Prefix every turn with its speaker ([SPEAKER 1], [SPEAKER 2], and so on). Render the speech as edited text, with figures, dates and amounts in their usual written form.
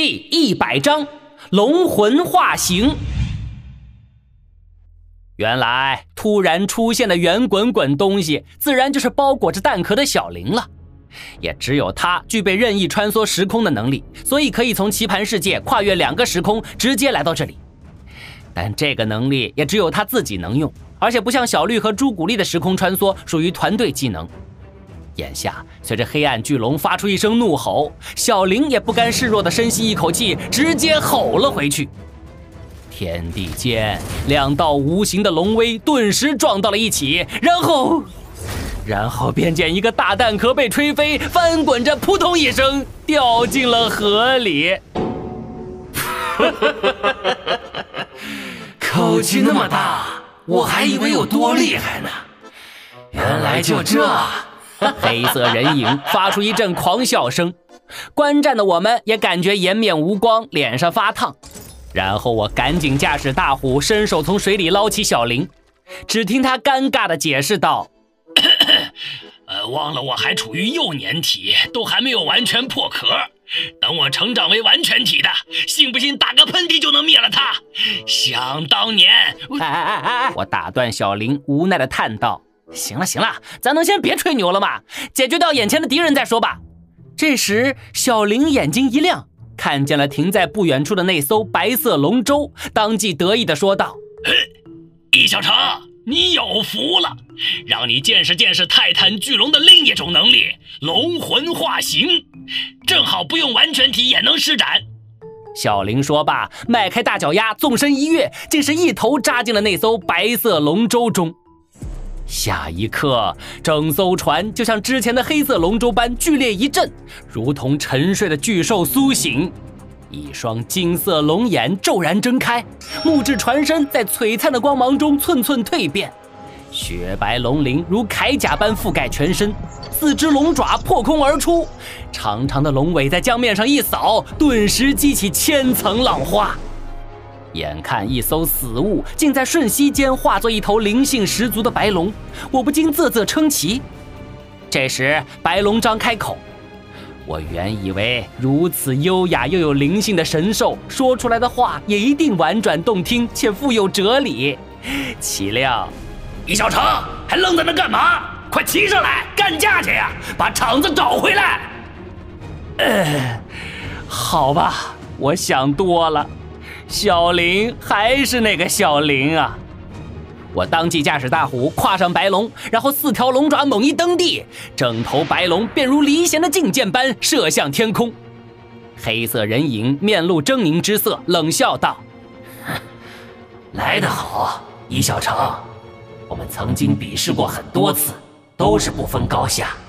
[SPEAKER 1] 第100章龙魂化形。原来突然出现的圆滚滚东西，自然就是包裹着蛋壳的小灵了。也只有它具备任意穿梭时空的能力，所以可以从棋盘世界跨越2个时空，直接来到这里。但这个能力也只有他自己能用，而且不像小绿和朱古力的时空穿梭属于团队技能。眼下随着黑暗巨龙发出一声怒吼，小灵也不甘示弱地深吸一口气，直接吼了回去。天地间2道无形的龙威顿时撞到了一起，然后便见一个大蛋壳被吹飞，翻滚着扑通一声掉进了河里。
[SPEAKER 2] 口气那么大，我还以为有多厉害呢，原来就这。
[SPEAKER 1] 黑色人影发出一阵狂笑声，观战的我们也感觉颜面无光，脸上发烫。然后我赶紧驾驶大虎伸手从水里捞起小灵，只听他尴尬地解释道：
[SPEAKER 3] 忘了我还处于幼年体，都还没有完全破壳，等我成长为完全体的，信不信打个喷嚏就能灭了他？想当年……
[SPEAKER 1] 我打断小灵，无奈地叹道：行了，咱能先别吹牛了吗？解决掉眼前的敌人再说吧。这时小灵眼睛一亮，看见了停在不远处的那艘白色龙舟，当即得意地说道：
[SPEAKER 3] 易小成，你有福了，让你见识见识泰坦巨龙的另一种能力——龙魂化形，正好不用完全体也能施展。
[SPEAKER 1] 小灵说罢，迈开大脚丫，纵身一跃，竟是一头扎进了那艘白色龙舟中。下一刻，整艘船就像之前的黑色龙舟般剧烈一震，如同沉睡的巨兽苏醒，一双金色龙眼骤然睁开，木质船身在璀璨的光芒中寸寸蜕变，雪白龙鳞如铠甲般覆盖全身，4只龙爪破空而出，长长的龙尾在江面上一扫，顿时激起千层浪花。眼看一艘死物竟在瞬息间化作一头灵性十足的白龙，我不禁啧啧称奇。这时白龙张开口，我原以为如此优雅又有灵性的神兽说出来的话也一定婉转动听且富有哲理，岂料
[SPEAKER 3] 易小成还愣在那干嘛？快骑上来干架去呀，把场子找回来。
[SPEAKER 1] 好吧，我想多了，小灵还是那个小灵啊。我当即驾驶大虎跨上白龙，然后4条龙爪猛一蹬地，整头白龙便如离弦的劲箭般射向天空。黑色人影面露狰狞之色，冷笑道：
[SPEAKER 2] 来得好，易小成，我们曾经比试过很多次，都是不分高下，